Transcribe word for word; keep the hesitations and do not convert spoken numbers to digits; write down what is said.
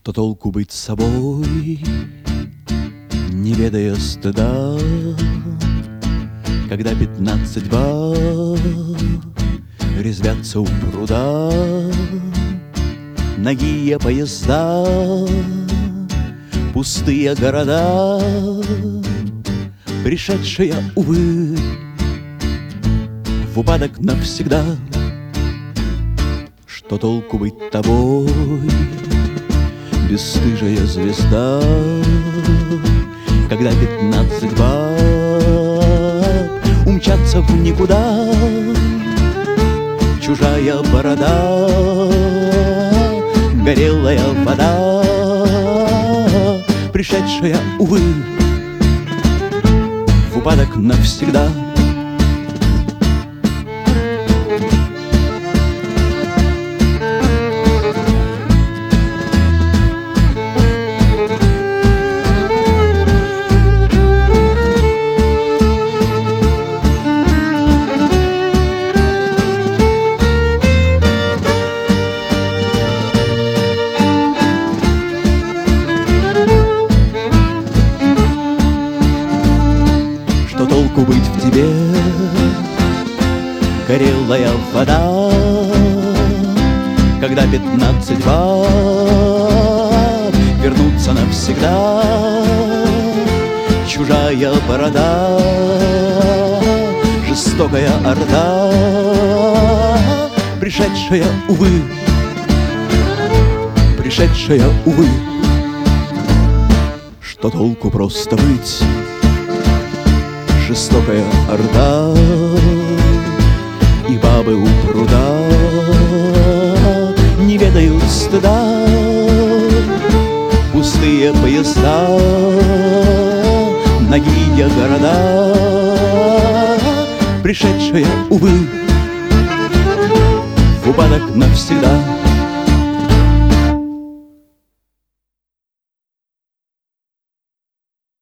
Что толку быть собой, не ведая стыда, когда пятнадцать баб резвятся у пруда, нагие поезда, пустые города, пришедшие, увы, в упадок навсегда. Что толку быть тобой, бесстыжая звезда, когда пятнадцать баб умчатся в никуда, чужая борода, горелая вода, пришедшая, увы, в упадок навсегда. Что толку быть в тебе, горелая вода, когда пятнадцать баб вернутся навсегда, чужая борода, жестокая орда, пришедшая, увы, пришедшая, увы. Что толку просто быть, жестокая орда, и бабы у пруда не ведают стыда, пустые поезда, нагие города, пришедшие, увы, в упадок навсегда.